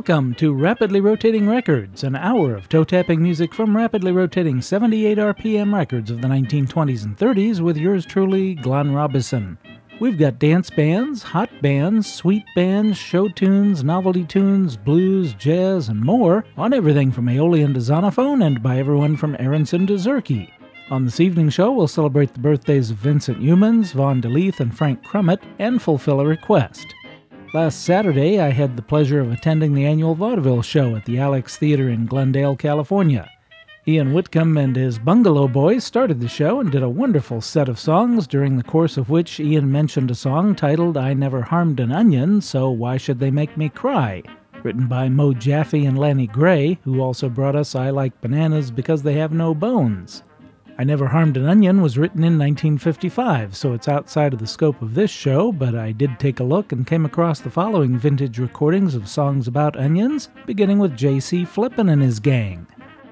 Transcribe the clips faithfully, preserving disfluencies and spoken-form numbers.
Welcome to Rapidly Rotating Records, an hour of toe-tapping music from rapidly rotating seventy-eight R P M records of the nineteen twenties and thirties with yours truly, Glenn Robison. We've got dance bands, hot bands, sweet bands, show tunes, novelty tunes, blues, jazz, and more on everything from Aeolian to Zonophone and by everyone from Aronson to Zurke. On this evening show, we'll celebrate the birthdays of Vincent Youmans, Vaughn DeLeath, and Frank Crummett, and fulfill a request. Last Saturday, I had the pleasure of attending the annual vaudeville show at the Alex Theater in Glendale, California. Ian Whitcomb and his Bungalow Boys started the show and did a wonderful set of songs, during the course of which Ian mentioned a song titled I Never Harmed an Onion, So Why Should They Make Me Cry?, written by Mo Jaffe and Lanny Gray, who also brought us I Like Bananas Because They Have No Bones. I Never Harmed an Onion was written in nineteen fifty-five, so it's outside of the scope of this show, but I did take a look and came across the following vintage recordings of songs about onions, beginning with J C Flippin and his gang.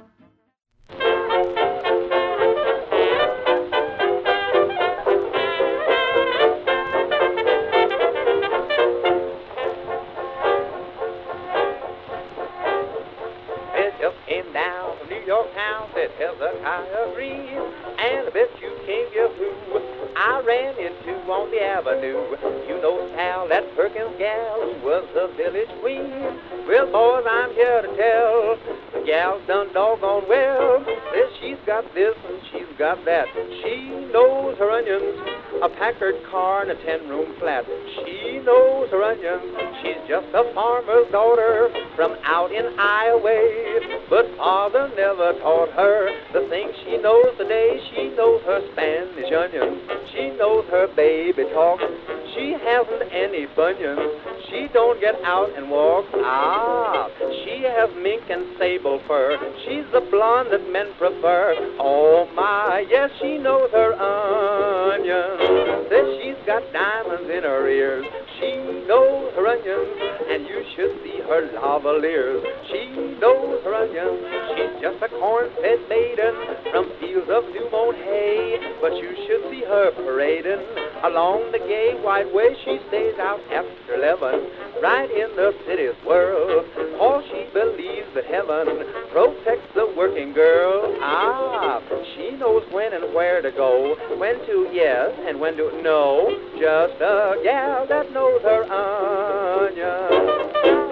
You know Sal, that Perkins gal, who was the village queen. Well, boys, I'm here to tell, the gal's done doggone well. Says she's got this and she's got that. She knows her onions, a Packard car and a ten-room flat. She knows her onions, she's just a farmer's daughter from out in Iowa. But father never taught her the things she knows today. She knows her Spanish onions, she knows her baby talk. She hasn't any bunions, she don't get out and walk. Ah, she has mink and sable fur, she's the blonde that men prefer. Oh my, yes, she knows her onions. Says she's got diamonds in her ears, she knows her onions, and you should see her lavaliers. She knows her onions, she's just a corn-fed maiden from fields of new mown hay. But you should see her parading along the gay white way. She stays out after eleven, right in the city's world, for she believes that heaven protects the working girl. Ah, she knows when and where to go, when to yes and when to no. Just a gal that knows her onions.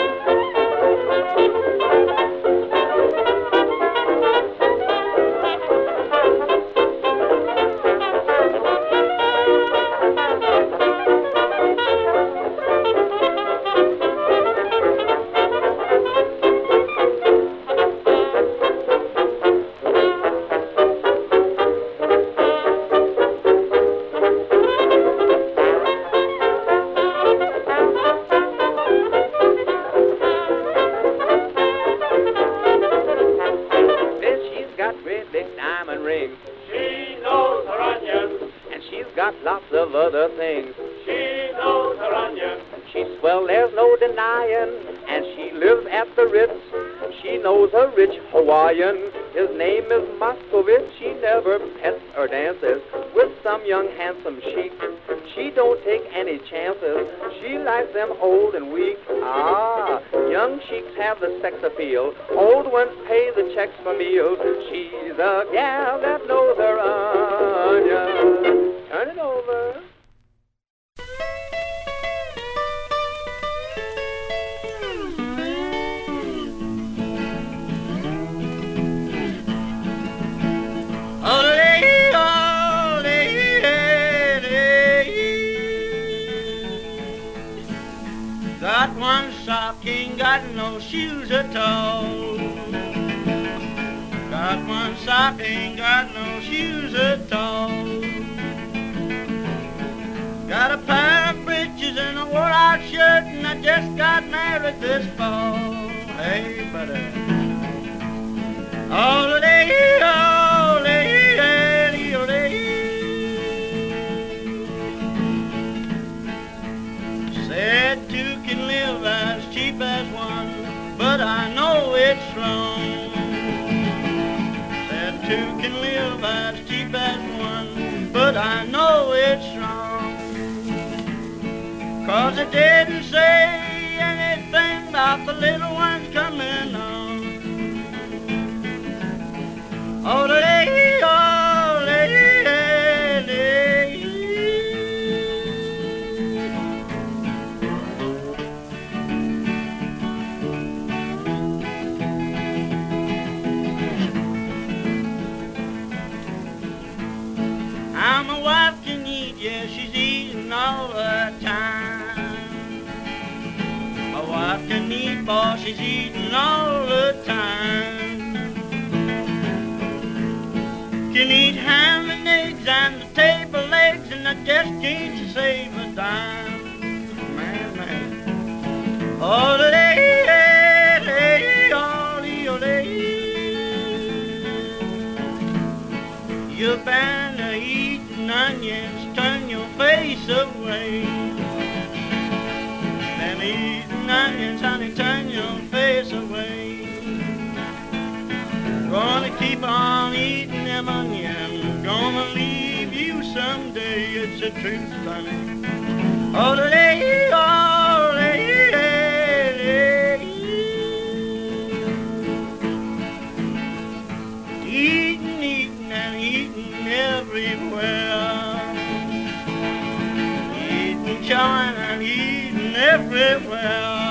Lots of other things. She knows her onions. She's swell, there's no denying, and she lives at the Ritz. She knows a rich Hawaiian, his name is Moscovitz. She never pets or dances with some young handsome sheik. She don't take any chances, she likes them old and weak. Ah, young sheiks have the sex appeal, old ones pay the checks for meals. She's a gal that knows her onions. Turn it over. Got one sock, ain't got no shoes at all. Got one sock, ain't got no shoes at all. Got a pair of breeches and a wore-out shirt, and I just got married this fall. Hey, buddy. All day, all day, all day. Said two can live as cheap as one, but I know it's wrong. Said two can live as cheap as one, but I know it's wrong. 'Cause it didn't say anything out, the little one's coming on. Oh, lady, oh, lady, lady. How my wife can eat, yeah, she's eating all the time. My wife can eat, boy, she's eating all the time. Can eat ham and eggs and the table legs, and I just can't save a dime. Man, man. Oh, lady, lady, oh, lady. You're bound to eating onions, turn your face away. Been eating onions, honey, turn your face away. Gonna keep on eating them onions, gonna leave you someday, it's a truth, honey. Oh, lady, oh, lady, lady. Eating, eating, and eating everywhere. Eating, chewing, and eating everywhere.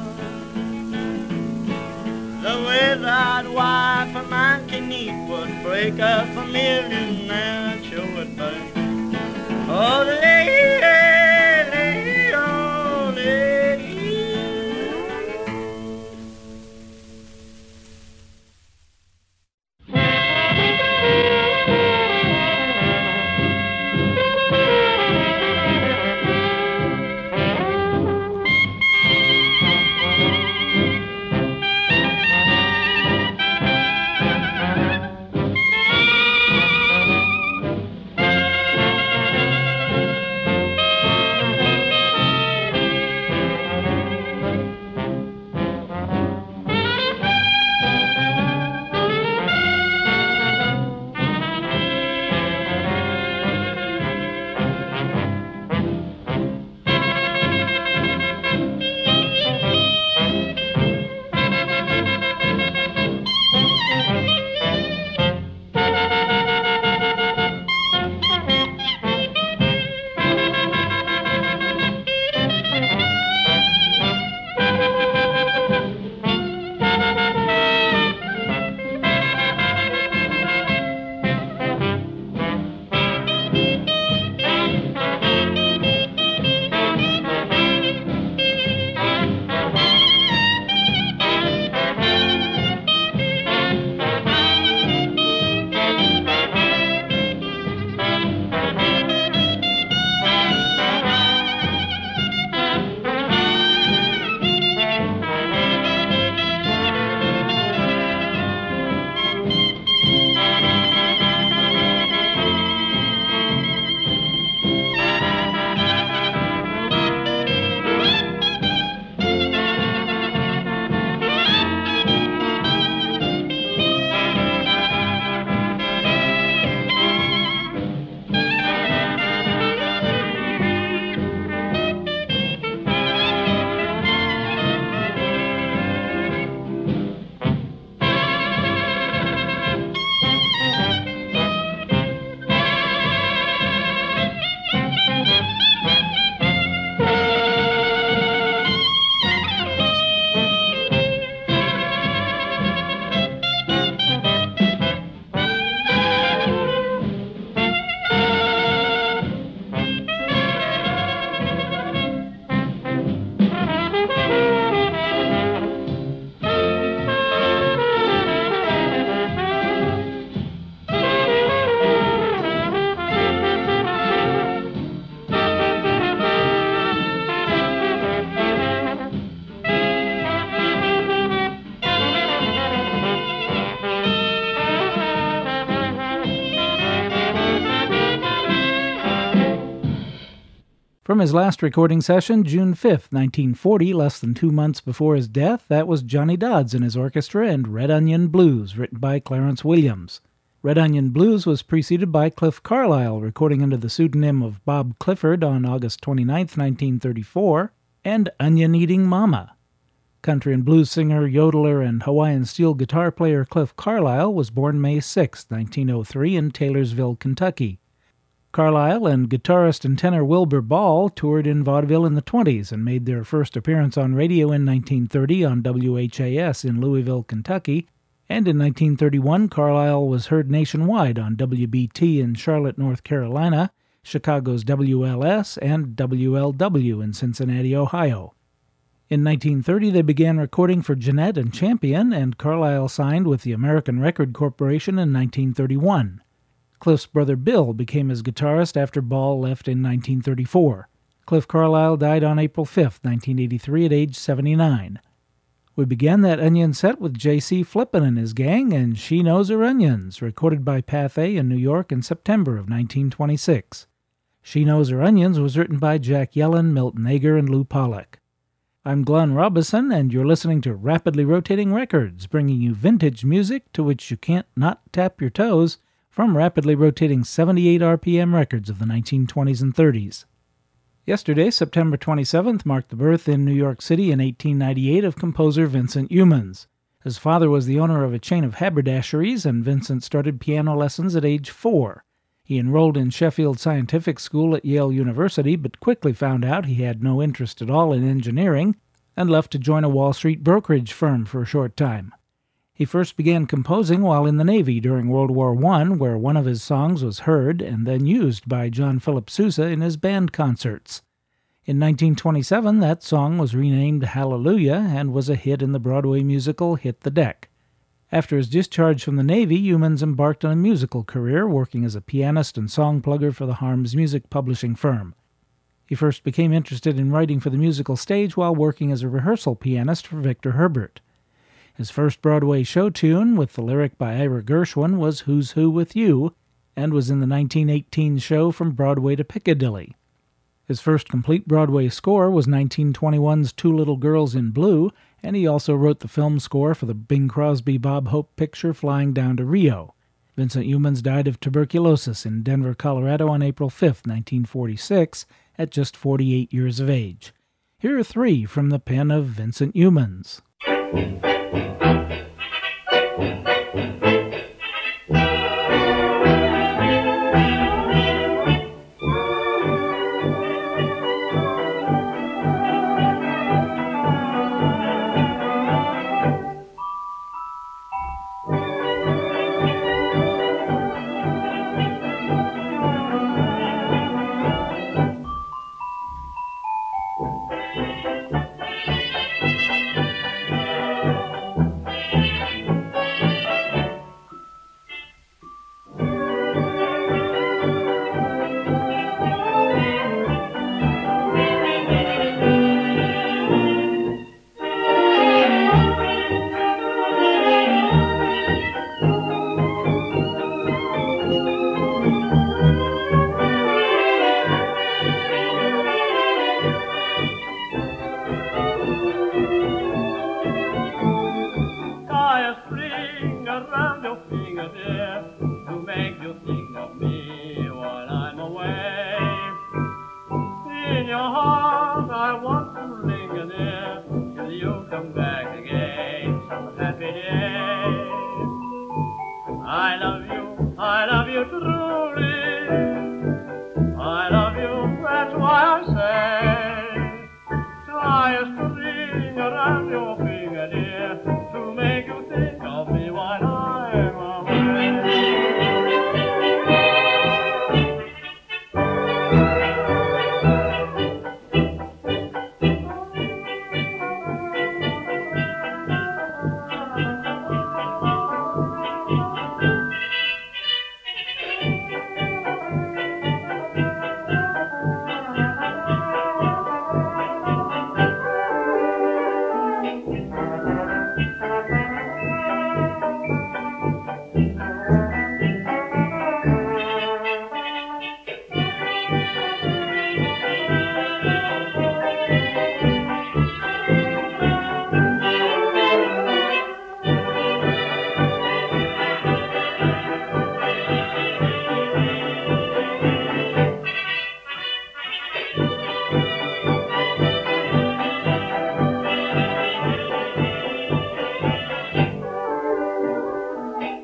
The way that wife of mine can eat would break up a millionaire, sure would, babe. Oh, lady, lady, oh, lady. From his last recording session, June fifth, nineteen forty, less than two months before his death, that was Johnny Dodds and his orchestra and Red Onion Blues, written by Clarence Williams. Red Onion Blues was preceded by Cliff Carlisle, recording under the pseudonym of Bob Clifford on August twenty-ninth, nineteen thirty-four, and Onion Eating Mama. Country and blues singer, yodeler, and Hawaiian steel guitar player Cliff Carlisle was born May sixth, nineteen oh three, in Taylorsville, Kentucky. Carlisle and guitarist and tenor Wilbur Ball toured in vaudeville in the twenties and made their first appearance on radio in nineteen thirty on W H A S in Louisville, Kentucky, and in nineteen thirty-one Carlisle was heard nationwide on W B T in Charlotte, North Carolina, Chicago's W L S, and W L W in Cincinnati, Ohio. In nineteen thirty, they began recording for Jeanette and Champion, and Carlisle signed with the American Record Corporation in nineteen thirty-one. Cliff's brother Bill became his guitarist after Ball left in nineteen thirty-four. Cliff Carlisle died on April fifth, nineteen eighty-three, at age seventy-nine. We began that onion set with J C Flippin and his gang and She Knows Her Onions, recorded by Pathé in New York in September of nineteen twenty-six. She Knows Her Onions was written by Jack Yellen, Milton Ager, and Lou Pollack. I'm Glenn Robison, and you're listening to Rapidly Rotating Records, bringing you vintage music to which you can't not tap your toes from rapidly rotating seventy-eight R P M records of the nineteen twenties and thirties. Yesterday, September twenty-seventh, marked the birth in New York City in eighteen ninety-eight of composer Vincent Youmans. His father was the owner of a chain of haberdasheries, and Vincent started piano lessons at age four. He enrolled in Sheffield Scientific School at Yale University, but quickly found out he had no interest at all in engineering, and left to join a Wall Street brokerage firm for a short time. He first began composing while in the Navy during World War One, where one of his songs was heard and then used by John Philip Sousa in his band concerts. In nineteen twenty-seven, that song was renamed Hallelujah and was a hit in the Broadway musical Hit the Deck. After his discharge from the Navy, Youmans embarked on a musical career, working as a pianist and song plugger for the Harms music publishing firm. He first became interested in writing for the musical stage while working as a rehearsal pianist for Victor Herbert. His first Broadway show tune, with the lyric by Ira Gershwin, was Who's Who With You, and was in the nineteen eighteen show From Broadway to Piccadilly. His first complete Broadway score was nineteen twenty-one's Two Little Girls in Blue, and he also wrote the film score for the Bing Crosby-Bob Hope picture Flying Down to Rio. Vincent Youmans died of tuberculosis in Denver, Colorado on April fifth, nineteen forty-six, at just forty-eight years of age. Here are three from the pen of Vincent Youmans.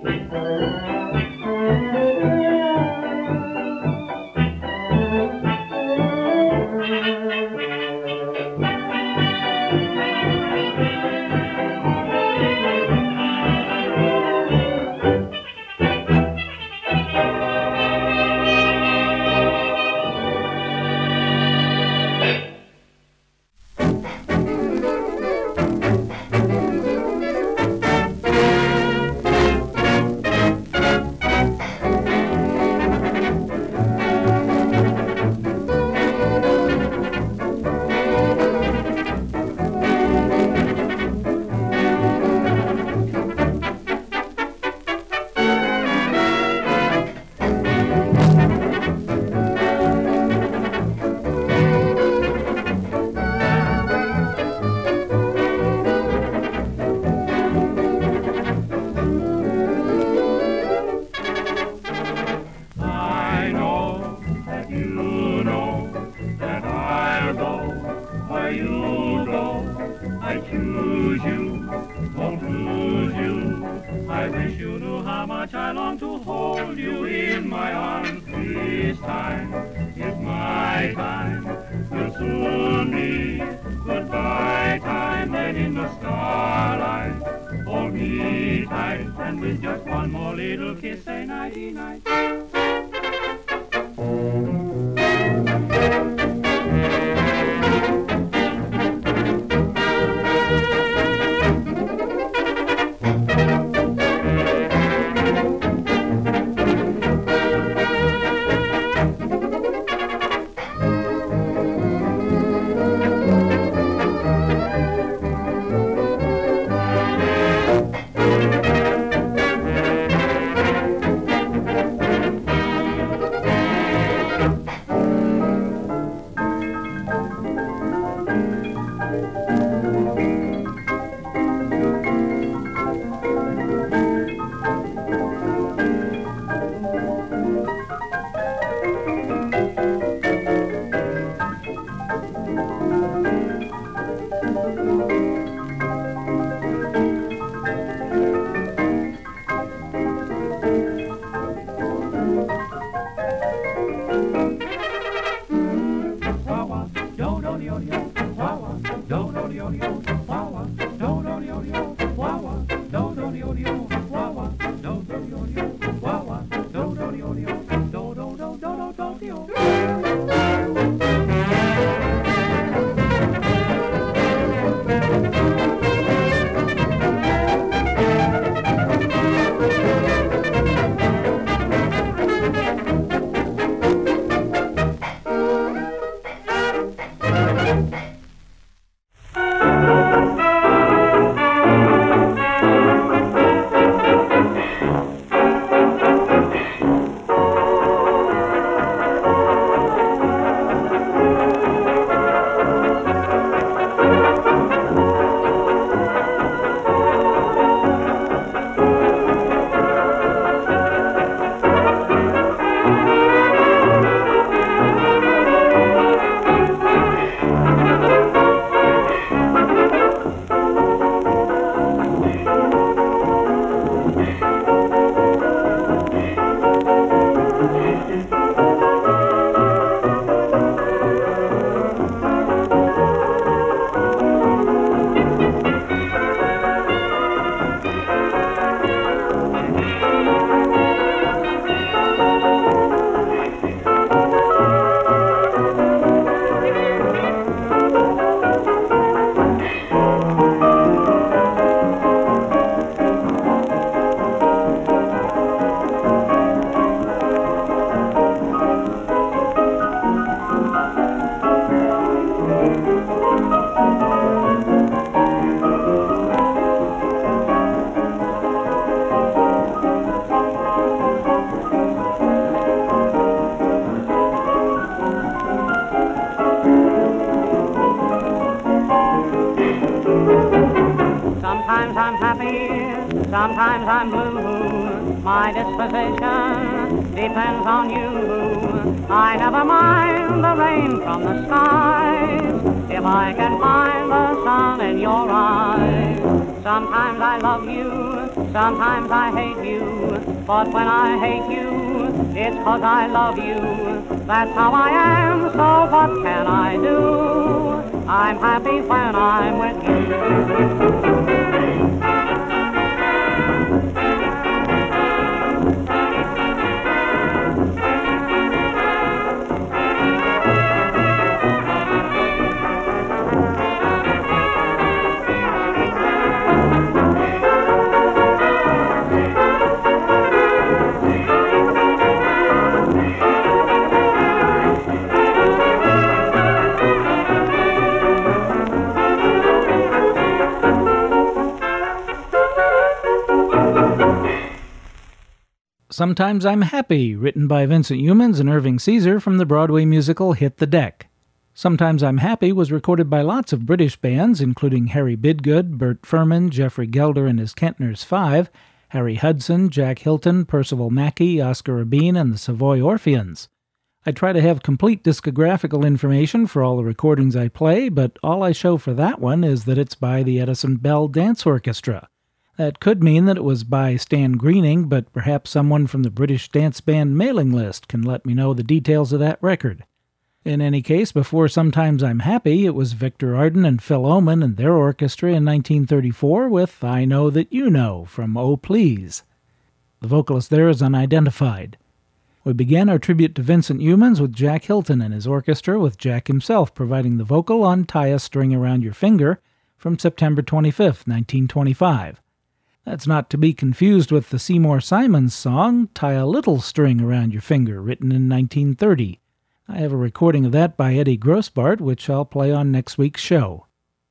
Sometimes I'm blue, my disposition depends on you. I never mind the rain from the skies if I can find the sun in your eyes. Sometimes I love you, sometimes I hate you, but when I hate you, it's 'cause I love you. That's how I am, so what can I do? I'm happy when I'm with you. Sometimes I'm Happy, written by Vincent Youmans and Irving Caesar from the Broadway musical Hit the Deck. Sometimes I'm Happy was recorded by lots of British bands, including Harry Bidgood, Bert Furman, Geoffrey Gelder and his Kentner's Five, Harry Hudson, Jack Hilton, Percival Mackey, Oscar Rabin, and the Savoy Orpheans. I try to have complete discographical information for all the recordings I play, but all I show for that one is that it's by the Edison Bell Dance Orchestra. That could mean that it was by Stan Greening, but perhaps someone from the British dance band mailing list can let me know the details of that record. In any case, before Sometimes I'm Happy, it was Victor Arden and Phil Oman and their orchestra in nineteen thirty-four with I Know That You Know from Oh Please. The vocalist there is unidentified. We began our tribute to Vincent Youmans with Jack Hilton and his orchestra, with Jack himself providing the vocal on Tie a String Around Your Finger from September twenty-fifth, nineteen twenty-five. That's not to be confused with the Seymour Simons song, Tie a Little String Around Your Finger, written in nineteen thirty. I have a recording of that by Eddie Grossbart, which I'll play on next week's show.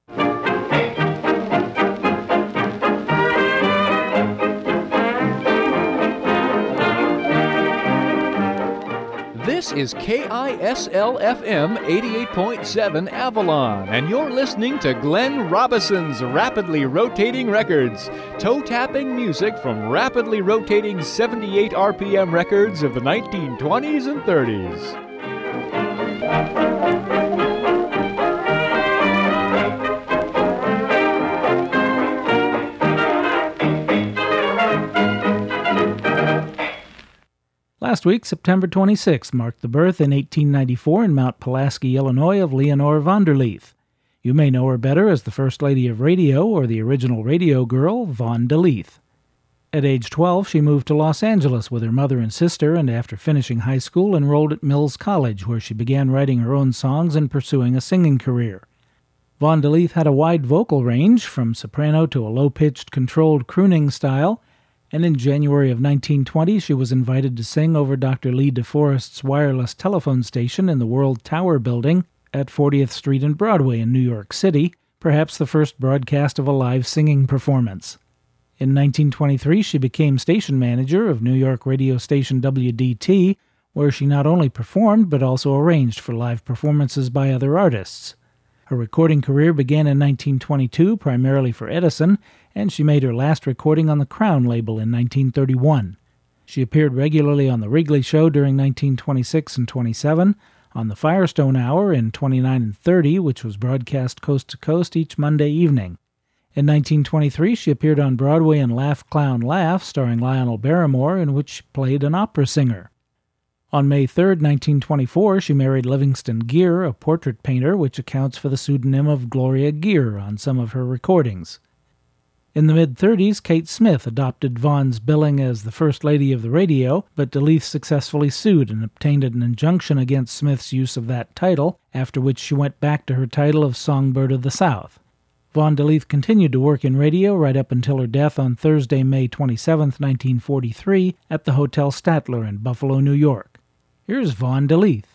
This is K I S L F M eighty-eight point seven Avalon, and you're listening to Glenn Robison's Rapidly Rotating Records, toe-tapping music from rapidly rotating seventy-eight R P M records of the nineteen twenties and thirties. Last week, September twenty-sixth, marked the birth in eighteen ninety-four in Mount Pulaski, Illinois, of Leonore von der Leeth. You may know her better as the First Lady of Radio or the original radio girl, Von de Leeth. At age twelve, she moved to Los Angeles with her mother and sister, and after finishing high school, enrolled at Mills College, where she began writing her own songs and pursuing a singing career. Von de Leeth had a wide vocal range, from soprano to a low-pitched, controlled crooning style, and in January of nineteen twenty she was invited to sing over Doctor Lee DeForest's wireless telephone station in the World Tower Building at fortieth Street and Broadway in New York City, perhaps the first broadcast of a live singing performance. In nineteen twenty-three she became station manager of New York radio station W D T, where she not only performed but also arranged for live performances by other artists. Her recording career began in nineteen twenty-two, primarily for Edison, and she made her last recording on the Crown label in nineteen thirty-one. She appeared regularly on The Wrigley Show during nineteen twenty-six and twenty-seven, on the Firestone Hour in twenty-nine and thirty, which was broadcast coast to coast each Monday evening. In nineteen twenty-three, she appeared on Broadway in Laugh Clown Laugh, starring Lionel Barrymore, in which she played an opera singer. On May third, nineteen twenty-four, she married Livingston Gear, a portrait painter, which accounts for the pseudonym of Gloria Gear on some of her recordings. In the mid-thirties, Kate Smith adopted Vaughn's billing as the First Lady of the Radio, but de Leeth successfully sued and obtained an injunction against Smith's use of that title, after which she went back to her title of Songbird of the South. Von de Leeth continued to work in radio right up until her death on Thursday, May twenty-seventh, nineteen forty-three, at the Hotel Statler in Buffalo, New York. Here's Von de Leeth.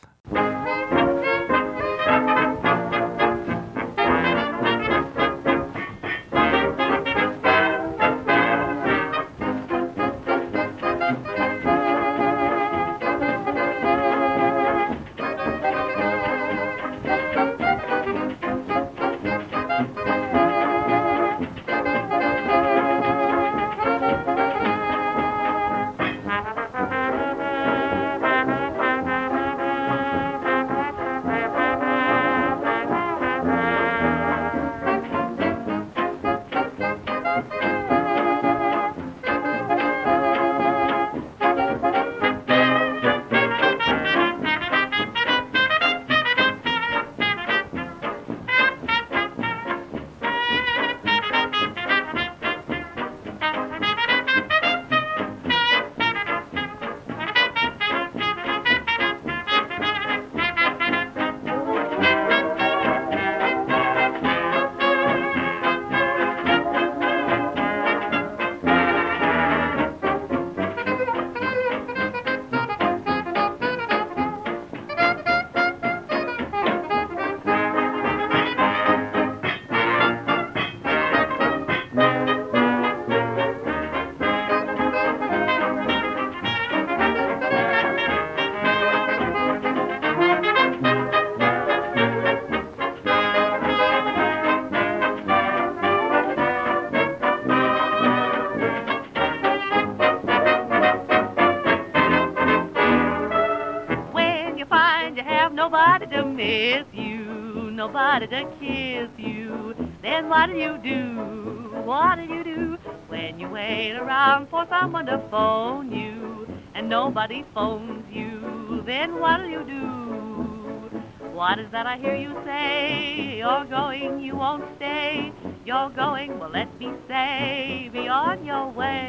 nobody to miss you, nobody to kiss you. Then what'll you do? What'll you do when you wait around for someone to phone you and nobody phones you? Then what'll you do? What is that I hear you say? You're going, you won't stay. You're going, well, let me say, be on your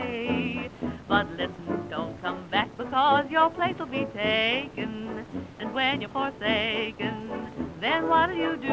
way. But listen, don't come back because your place will be taken. And when you're forsaken, then what'll you do?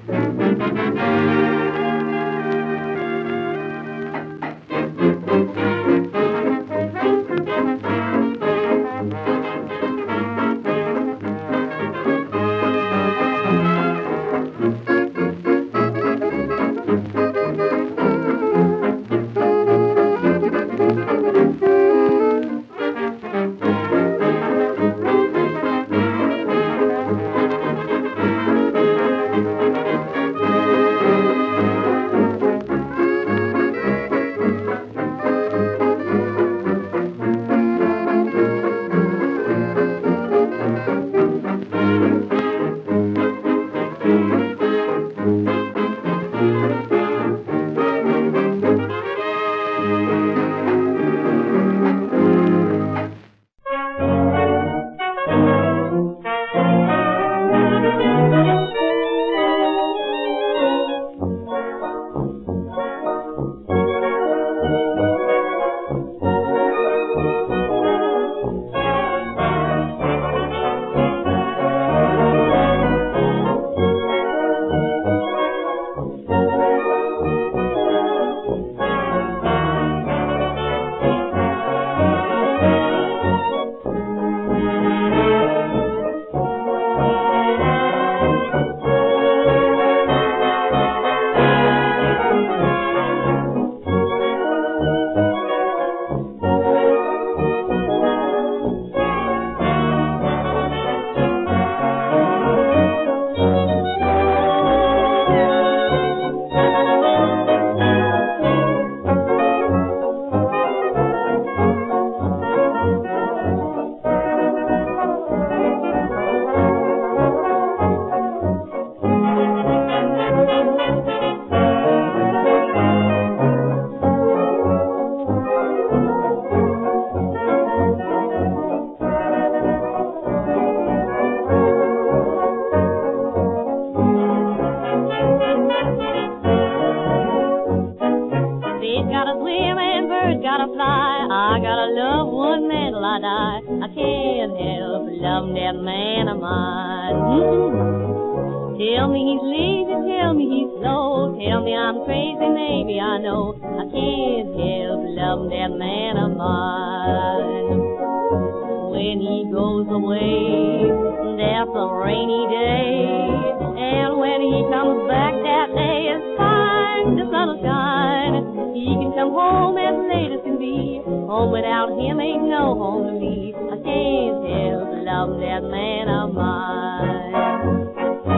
Thank you. swim and birds gotta fly. I gotta love one man till I die. I can't help loving that man of mine. Mm-hmm. Tell me he's lazy, tell me he's slow, tell me I'm crazy, maybe I know. I can't help loving that man of mine. When he goes away, that's a rainy day, and when he comes back, that day is fine. The sun will shine. He can come home as late as can be. Home without him ain't no home to me. I can't help loving that man of mine.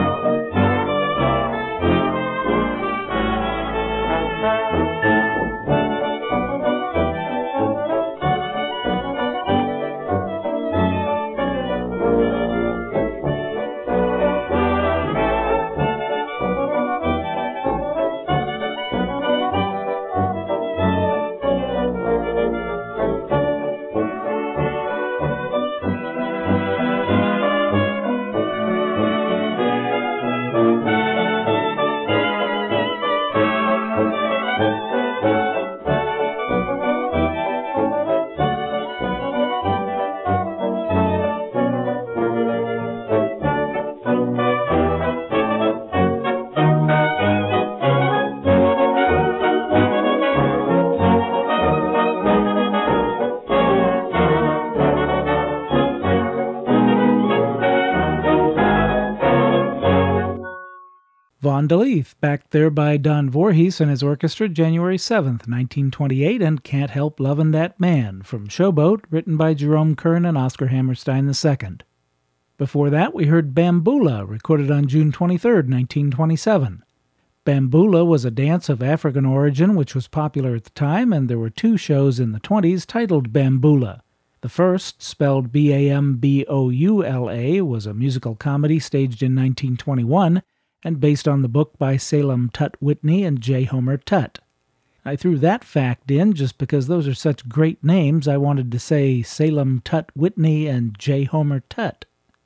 Vaughn DeLeath, backed there by Don Voorhees and his orchestra, January seventh, nineteen twenty-eight, and Can't Help Lovin' That Man, from Showboat, written by Jerome Kern and Oscar Hammerstein the Second. Before that, we heard Bambula, recorded on June twenty-third, nineteen twenty-seven. Bambula was a dance of African origin which was popular at the time, and there were two shows in the twenties titled Bambula. The first, spelled B A M B O U L A, was a musical comedy staged in nineteen twenty-one, and based on the book by Salem Tut Whitney and J. Homer Tut. I threw that fact in just because those are such great names. I wanted to say Salem Tut Whitney and J. Homer Tut.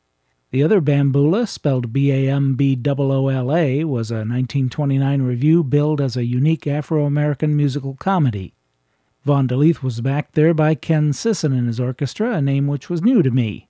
The other Bambula, spelled B A M B O O L A, was a nineteen twenty-nine revue billed as a unique Afro-American musical comedy. Vaughn DeLeath was backed there by Ken Sisson and his orchestra, a name which was new to me.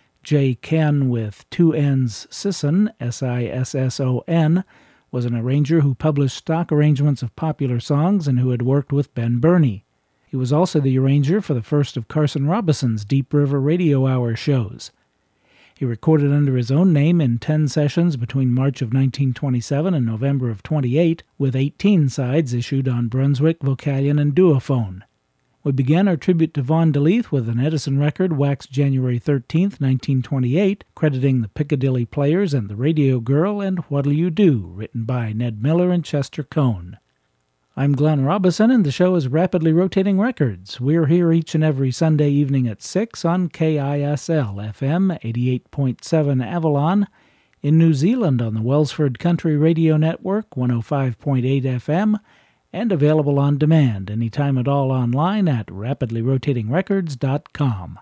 J. Ken, with two N's, Sisson, S I S S O N, was an arranger who published stock arrangements of popular songs and who had worked with Ben Burney. He was also the arranger for the first of Carson Robison's Deep River Radio Hour shows. He recorded under his own name in ten sessions between March of nineteen twenty-seven and November of twenty-eight, with eighteen sides issued on Brunswick, Vocalion, and Duophone. We began our tribute to Vaughn DeLeath with an Edison record waxed January thirteenth, nineteen twenty-eight, crediting the Piccadilly Players and the Radio Girl and What'll You Do, written by Ned Miller and Chester Cone. I'm Glenn Robison, and the show is Rapidly Rotating Records. We're here each and every Sunday evening at six on K I S L F M eighty-eight point seven Avalon, in New Zealand on the Wellsford Country Radio Network one oh five point eight F M, and available on demand anytime at all online at rapidly rotating records dot com.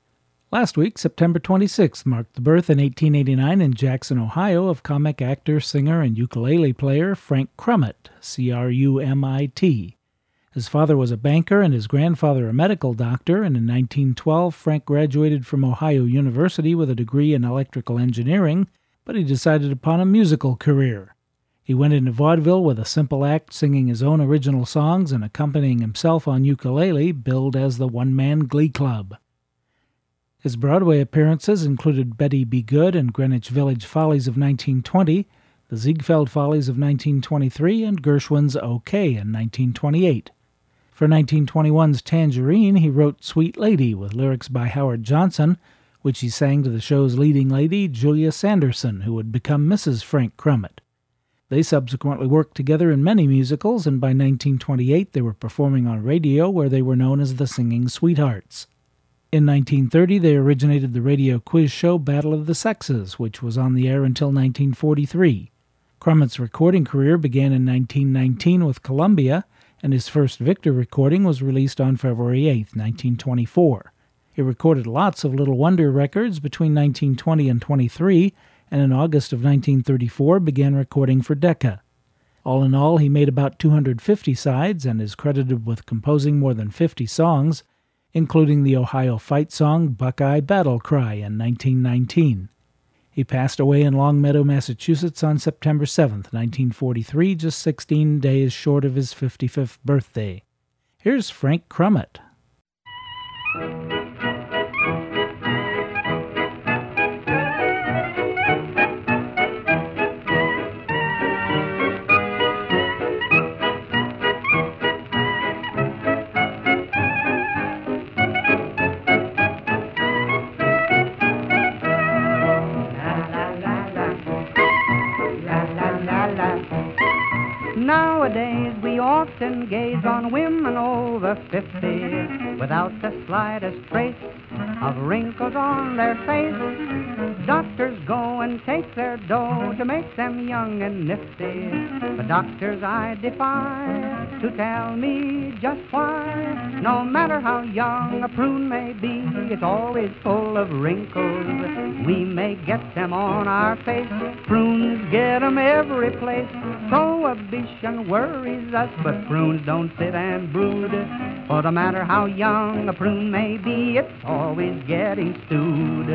Last week, September twenty-sixth, marked the birth in eighteen eighty-nine in Jackson, Ohio, of comic actor, singer, and ukulele player Frank Crumit, C R U M I T. His father was a banker and his grandfather a medical doctor, and in nineteen twelve Frank graduated from Ohio University with a degree in electrical engineering, but he decided upon a musical career. He went into vaudeville with a simple act singing his own original songs and accompanying himself on ukulele, billed as the One-Man Glee Club. His Broadway appearances included Betty Be Good and Greenwich Village Follies of nineteen twenty, the Ziegfeld Follies of nineteen twenty-three, and Gershwin's OK in nineteen twenty-eight. For nineteen twenty-one's Tangerine, he wrote Sweet Lady with lyrics by Howard Johnson, which he sang to the show's leading lady, Julia Sanderson, who would become Missus Frank Crumit. They subsequently worked together in many musicals, and by nineteen twenty-eight they were performing on radio, where they were known as the Singing Sweethearts. In nineteen thirty they originated the radio quiz show Battle of the Sexes, which was on the air until nineteen forty-three. Crumit's recording career began in nineteen nineteen with Columbia, and his first Victor recording was released on February eighth, nineteen twenty-four. He recorded lots of Little Wonder records between nineteen twenty and twenty-three, and in August of nineteen thirty-four began recording for Decca. All in all, he made about two hundred fifty sides and is credited with composing more than fifty songs, including the Ohio fight song Buckeye Battle Cry in nineteen nineteen. He passed away in Longmeadow, Massachusetts on September seventh, nineteen forty-three, just sixteen days short of his fifty-fifth birthday. Here's Frank Crummett. Nowadays we often gaze on women over fifty without the slightest trace of wrinkles on their face. Doctors go and take their dough to make them young and nifty. But doctors I defy to tell me just why. No matter how young a prune may be, it's always full of wrinkles. We may get them on our face, prunes get them every place. Prohibition worries us, but prunes don't sit and brood. For no matter how young a prune may be, it's always getting stewed.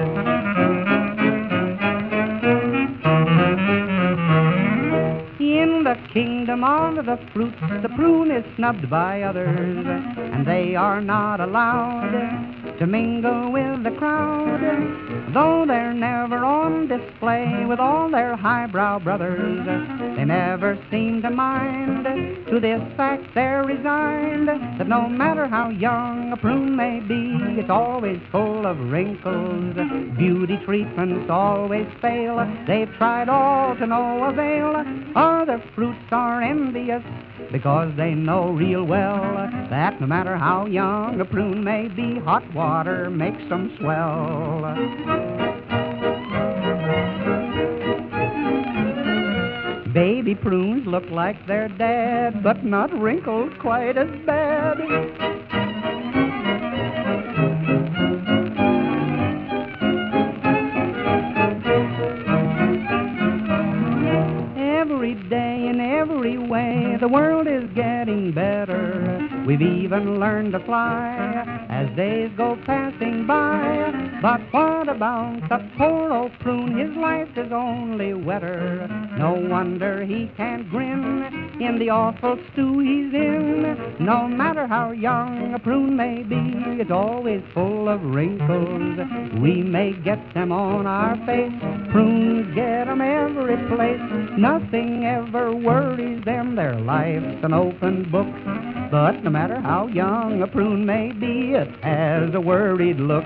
In the kingdom of the fruits, the prune is snubbed by others, and they are not allowed to mingle with the crowd. Though they're never on display with all their highbrow brothers, they never seem to mind. To this fact they're resigned, that no matter how young a prune may be, it's always full of wrinkles. Beauty treatments always fail. They've tried all to no avail. Other fruits are envious because they know real well that no matter how young a prune may be, hot water makes them swell. Baby prunes look like their dad, but not wrinkled quite as bad. Every day in every way, the world is getting better. We've even learned to fly as days go passing by. But what about the poor old prune? His life is only wetter. No wonder he can't grin in the awful stew he's in. No matter how young a prune may be, it's always full of wrinkles. We may get them on our face, prunes get them every place. Nothing ever worries them, their life's an open book. But no matter how young a prune may be, it has a worried look.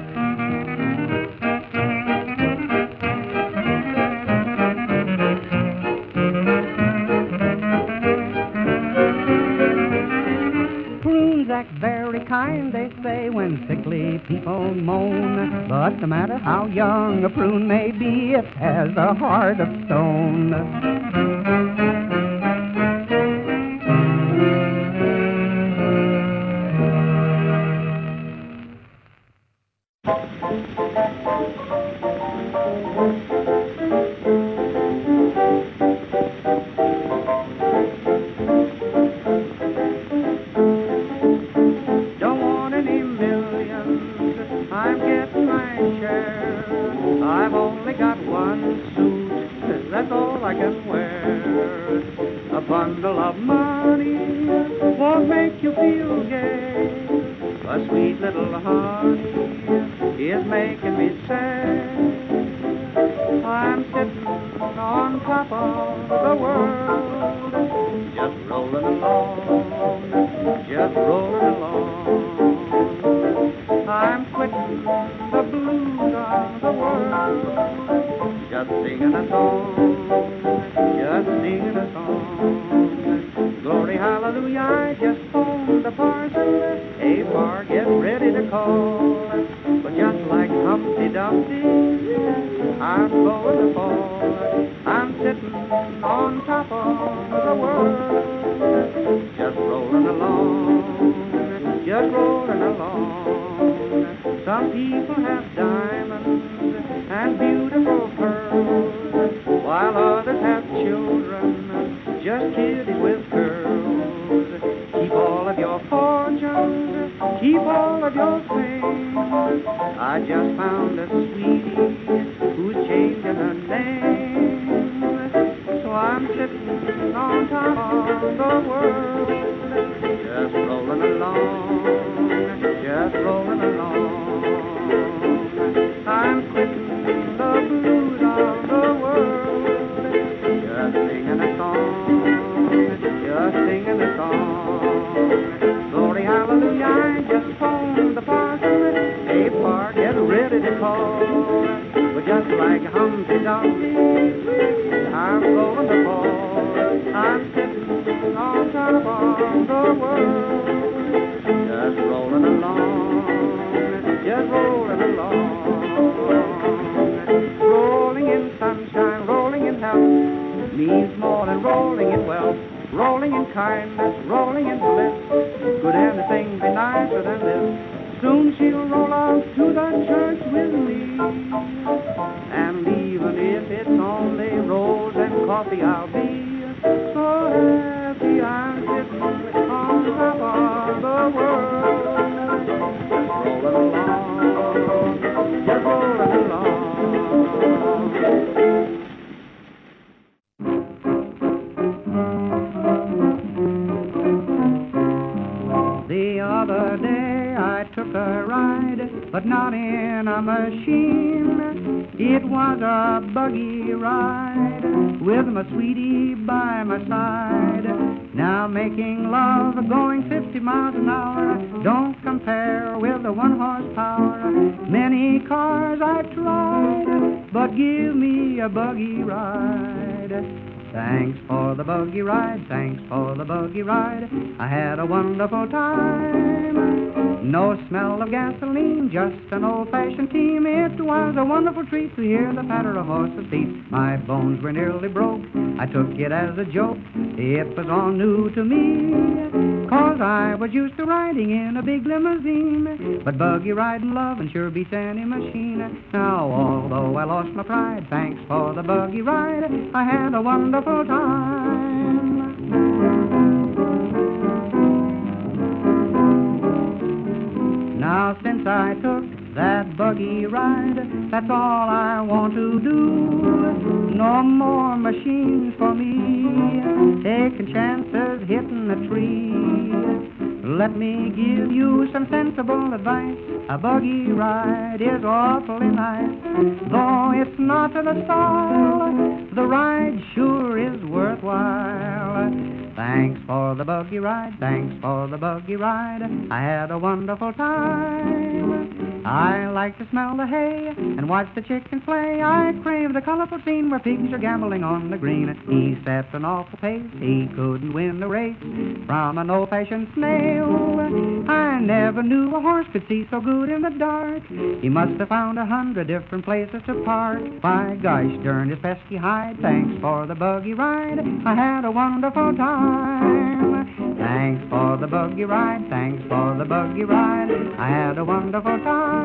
Prunes act very kind, they say, when sickly people moan. But no matter how young a prune may be, it has a heart of stone. just kiddies with curls. Keep all of your fortunes, keep all of your fame. I just found a sweetie who's changing her name. So I'm sitting on top of the world, just rolling along, just rolling along. I'm quitting the blues of the world, just singing a song, just singing a song. Glory, hallelujah, I just phoned the parson. Hey, Park, get ready to call. But just like Humpty Dumpty, I'm going to fall. I'm sitting on top of the world, just rolling along, just rolling along. Rolling in sunshine, rolling in health, means more than rolling in wealth. Rolling in kindness, rolling in bliss, could anything be nicer than this? Soon she'll roll out to the church with me, and even if it's only rolls and coffee, I'll be so happy. I'm sitting on top of the world, just rolling along, just rolling along. The other day I took a ride, but not in a machine. It was a buggy ride with my sweetie by my side. Now making love going fifty miles an hour don't compare with the one horsepower. Many cars I've tried, but give me a buggy ride. Thanks for the buggy ride, thanks for the buggy ride. I had a wonderful time. No smell of gasoline, just an old-fashioned team. It was a wonderful treat to hear the patter of horses' feet. My bones were nearly broke, I took it as a joke. It was all new to me, 'cause I was used to riding in a big limousine. But buggy riding, loving, sure beats any machine. Now, although I lost my pride, thanks for the buggy ride, I had a wonderful time. Now since I took that buggy ride, that's all I want to do. No more machines for me, taking chances, hitting a tree. Let me give you some sensible advice. A buggy ride is awfully nice. Though it's not to the style, the ride sure is worthwhile. Thanks for the buggy ride, thanks for the buggy ride, I had a wonderful time. I like to smell the hay and watch the chickens play. I crave the colorful scene where pigs are gambling on the green. He set an awful pace, he couldn't win the race from an old-fashioned snail. I never knew a horse could see so good in the dark. He must have found a hundred different places to park. By gosh darn his pesky hide, thanks for the buggy ride, I had a wonderful time. Thanks for the buggy ride, thanks for the buggy ride, I had a wonderful time.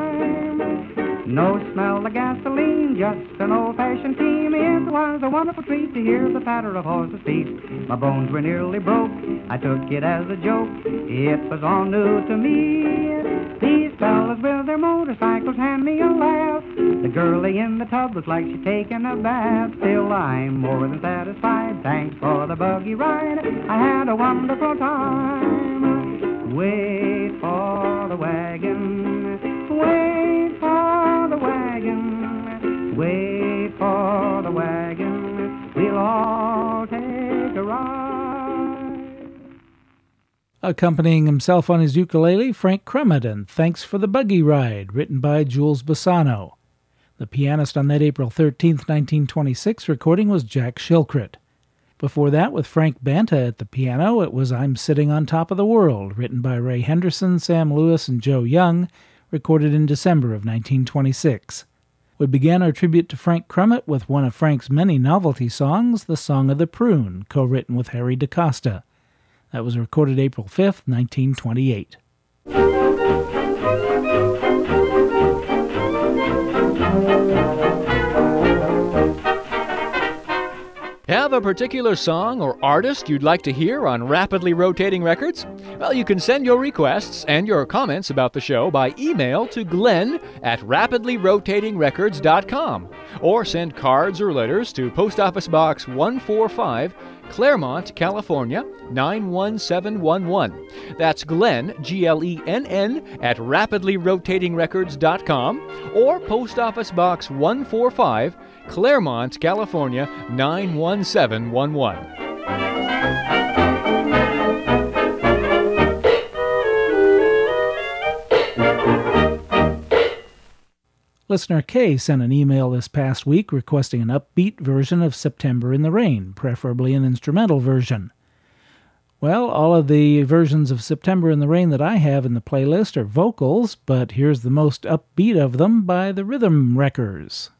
No smell of gasoline, just an old-fashioned team. It was a wonderful treat to hear the patter of horses' feet. My bones were nearly broke, I took it as a joke. It was all new to me. These fellas with their motorcycles hand me a laugh. The girlie in the tub looks like she's taking a bath. Still, I'm more than satisfied. Thanks for the buggy ride, I had a wonderful time. Wait for the wagon, wait for the wagon, wait for the wagon, we'll all take a ride. Accompanying himself on his ukulele, Frank Crumit, and Thanks for the Buggy Ride, written by Jules Bassano. The pianist on that April thirteenth, nineteen twenty-six recording was Jack Shilkret. Before that, with Frank Banta at the piano, it was I'm Sitting on Top of the World, written by Ray Henderson, Sam Lewis, and Joe Young, recorded in December of nineteen twenty-six. We began our tribute to Frank Crumit with one of Frank's many novelty songs, The Song of the Prune, co-written with Harry DaCosta. That was recorded April fifth, nineteen twenty-eight. Have a particular song or artist you'd like to hear on Rapidly Rotating Records? Well, you can send your requests and your comments about the show by email to Glenn at rapidly rotating records dot com, or send cards or letters to Post Office Box one forty-five, Claremont, California, nine one seven one one. That's Glenn, G L E N N, at rapidly rotating records dot com, or Post Office Box one forty-five, Claremont, California, nine one seven one one. Listener Kay sent an email this past week requesting an upbeat version of September in the Rain, preferably an instrumental version. Well, all of the versions of September in the Rain that I have in the playlist are vocals, but here's the most upbeat of them by the Rhythm Wreckers.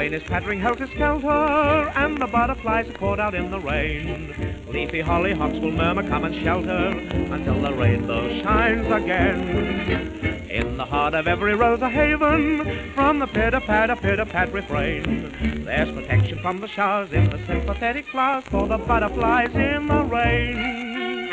train is pattering helter-skelter, and the butterflies are caught out in the rain. Leafy hollyhocks will murmur, come and shelter, until the rainbow shines again. In the heart of every rose a haven, from the pitter-patter, pitter-pat refrain. There's protection from the showers in the sympathetic flowers for the butterflies in the rain.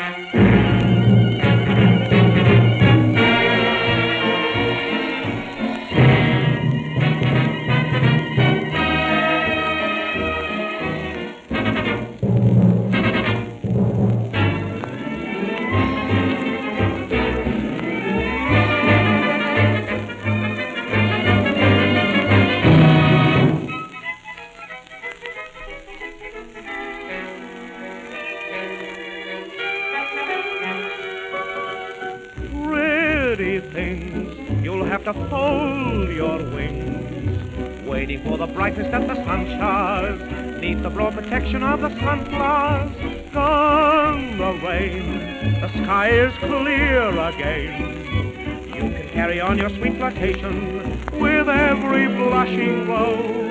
Things, you'll have to fold your wings, waiting for the brightness that the sun showers, neath the broad protection of the sunflowers. Gone the rain, the sky is clear again. You can carry on your sweet flirtation with every blushing rose.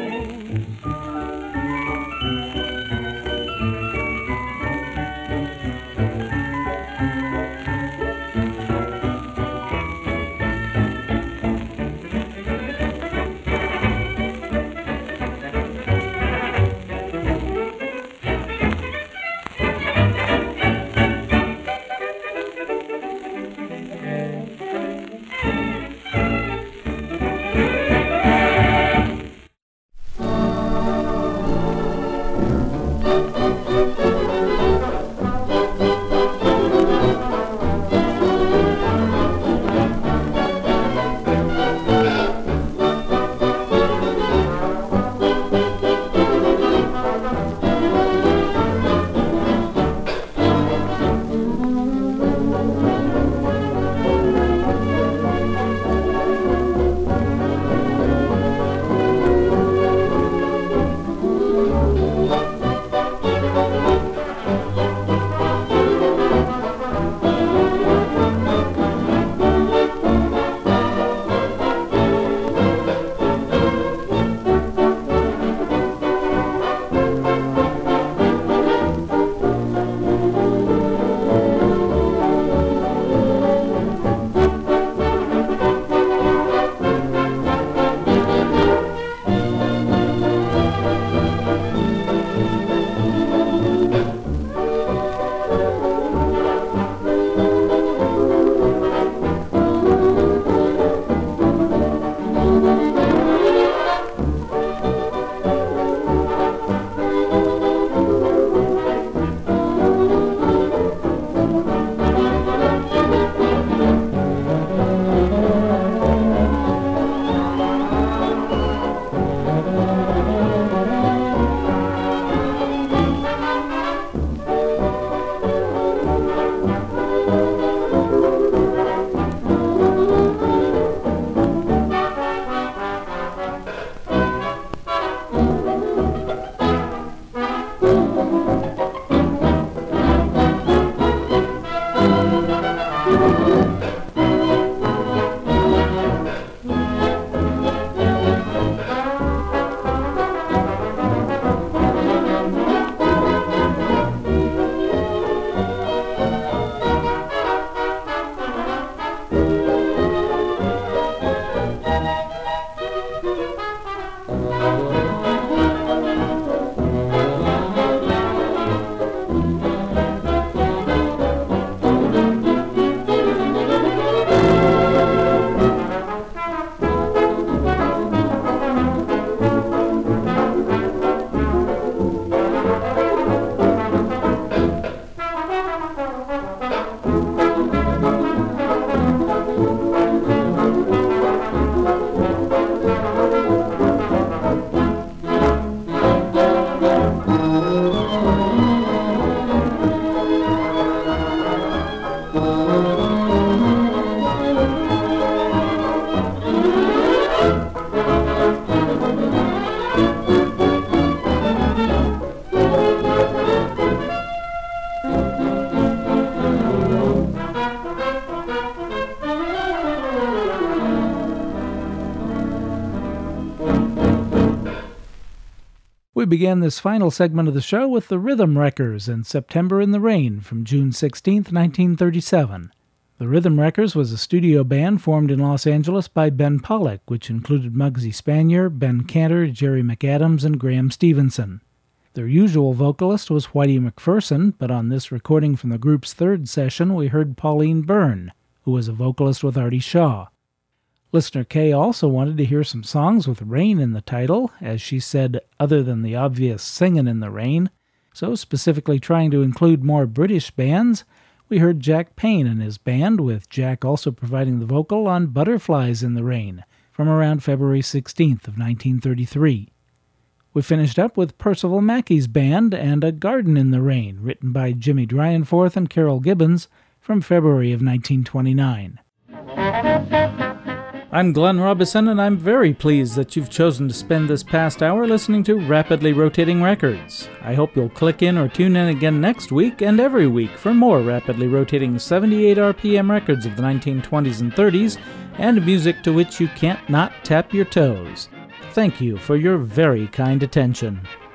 We began this final segment of the show with the Rhythm Wreckers and September in the Rain from June sixteenth, nineteen thirty-seven. The Rhythm Wreckers was a studio band formed in Los Angeles by Ben Pollock, which included Muggsy Spanier, Ben Cantor, Jerry McAdams, and Graham Stevenson. Their usual vocalist was Whitey McPherson, but on this recording from the group's third session we heard Pauline Byrne, who was a vocalist with Artie Shaw. Listener Kay also wanted to hear some songs with rain in the title, as she said, other than the obvious singin' in the rain, so specifically trying to include more British bands, we heard Jack Payne and his band, with Jack also providing the vocal on Butterflies in the Rain, from around February sixteenth of nineteen thirty-three. We finished up with Percival Mackey's band and A Garden in the Rain, written by Jimmy Dryanforth and Carol Gibbons, from February of nineteen twenty-nine. I'm Glenn Robison, and I'm very pleased that you've chosen to spend this past hour listening to Rapidly Rotating Records. I hope you'll click in or tune in again next week and every week for more rapidly rotating seventy-eight R P M records of the nineteen twenties and thirties and music to which you can't not tap your toes. Thank you for your very kind attention.